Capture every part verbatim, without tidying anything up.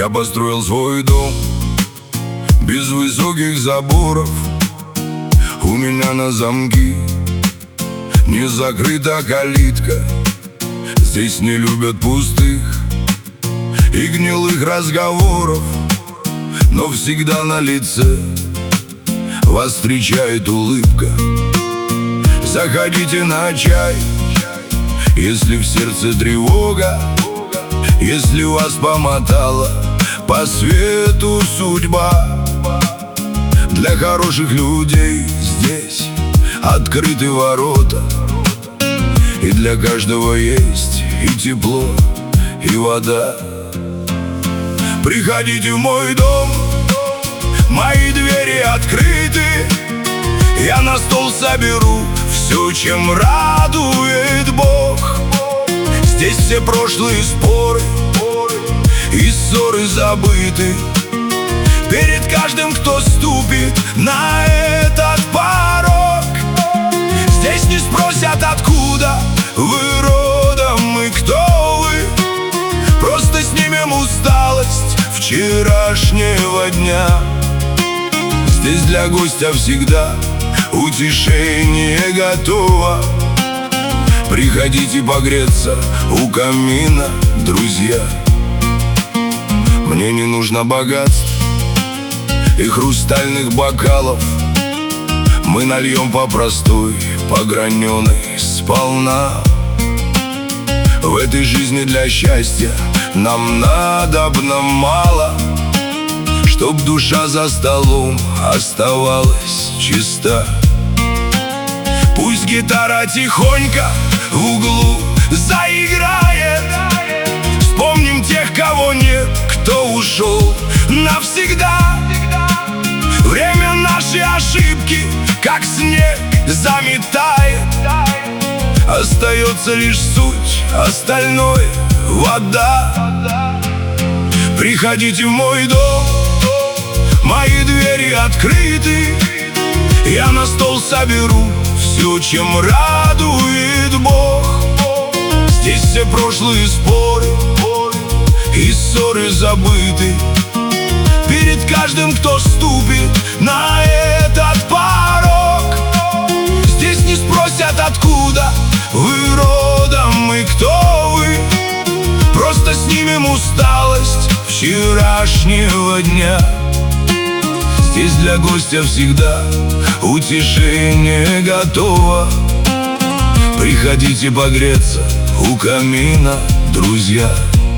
Я построил свой дом без высоких заборов. У меня на замки не закрыта калитка. Здесь не любят пустых и гнилых разговоров, но всегда на лице вас встречает улыбка. Заходите на чай, если в сердце тревога, если вас помотала по свету судьба. Для хороших людей здесь открыты ворота, и для каждого есть и тепло, и вода. Приходите в мой дом, мои двери открыты. Я на стол соберу все, чем радует Бог. Здесь все прошлые споры и ссоры забыты. Перед каждым, кто ступит на этот порог, здесь не спросят, откуда вы родом и кто вы. Просто снимем усталость вчерашнего дня. Здесь для гостя всегда утешение готово. Приходите погреться у камина, друзья. Мне не нужно богатств и хрустальных бокалов. Мы нальем по простой, по граненой сполна. В этой жизни для счастья нам надобно мало, чтоб душа за столом оставалась чиста. Пусть гитара тихонько в углу заиграет. Вспомним тех, кого нет, кто ушел навсегда. Время наши ошибки, как снег, заметает. Остается лишь суть, остальное — вода. Приходите в мой дом, мои двери открыты. Я на стол соберу все, чем радует Бог. Здесь все прошлые споры и ссоры забыты. Перед каждым, кто ступит на этот порог, здесь не спросят, откуда вы родом и кто вы. Просто снимем усталость вчерашнего дня. Здесь для гостя всегда утешение готово. Приходите погреться у камина, друзья.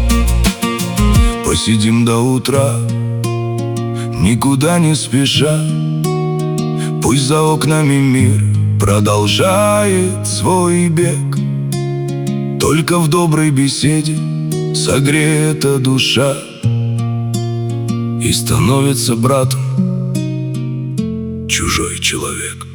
Посидим до утра, никуда не спеша. Пусть за окнами мир продолжает свой бег. Только в доброй беседе согрета душа и становится братом чужой человек.